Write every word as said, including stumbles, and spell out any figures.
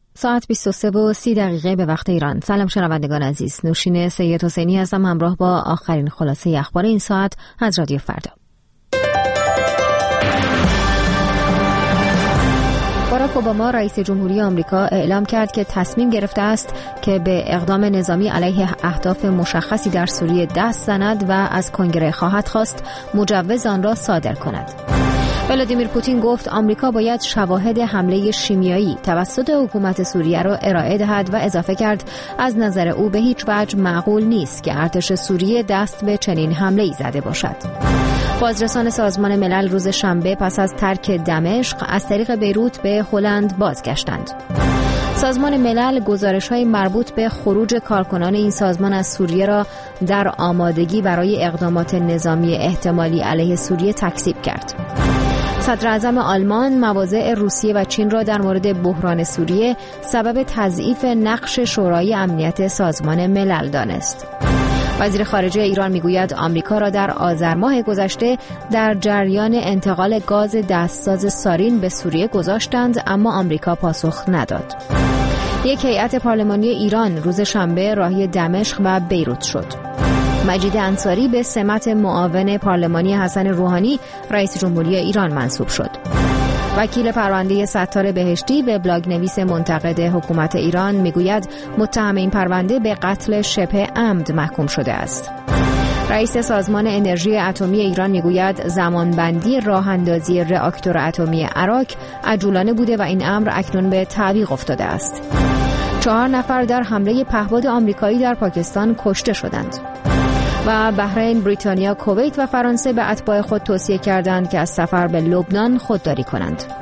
ساعت بیست و سه و سی دقیقه به وقت ایران. سلام شنوندگان عزیز، نوشین سید حسینی هستم همراه با آخرین خلاصه اخبار این ساعت از رادیو فردا. باراک اوباما رئیس جمهوری آمریکا اعلام کرد که تصمیم گرفته است که به اقدام نظامی علیه اهداف مشخصی در سوریه دست زند و از کنگره خواهد خواست مجوز آن را صادر کند. ولادیمیر پوتین گفت آمریکا باید شواهد حمله شیمیایی توسط حکومت سوریه را ارائه دهد و اضافه کرد از نظر او به هیچ وجه معقول نیست که ارتش سوریه دست به چنین حمله‌ای زده باشد. بازرسان سازمان ملل روز شنبه پس از ترک دمشق از طریق بیروت به هلند بازگشتند. سازمان ملل گزارش‌های مربوط به خروج کارکنان این سازمان از سوریه را در آمادگی برای اقدامات نظامی احتمالی علیه سوریه تکذیب کرد. صدر اعظم آلمان مواضع روسیه و چین را در مورد بحران سوریه سبب تضعیف نقش شورای امنیت سازمان ملل دانست. وزیر خارجه ایران میگوید آمریکا را در آذر ماه گذشته در جریان انتقال گاز دستساز سارین به سوریه گذاشتند، اما آمریکا پاسخ نداد. یک هیئت پارلمانی ایران روز شنبه راهی دمشق و بیروت شد. مجید انصاری به سمت معاون پارلمانی حسن روحانی رئیس جمهوری ایران منصوب شد. وکیل پرونده ستار بهشتی به بلاگ نویس منتقد حکومت ایران میگوید متهم این پرونده به قتل شبه عمد محکوم شده است. رئیس سازمان انرژی اتمی ایران میگوید زمانبندی راه اندازی راکتور اتمی عراق عجولانه بوده و این امر اکنون به تعویق افتاده است. چهار نفر در حمله پهپاد آمریکایی در پاکستان کشته شدند. و بحرین، بریتانیا، کویت و فرانسه به اتباع خود توصیه کردند که از سفر به لبنان خودداری کنند.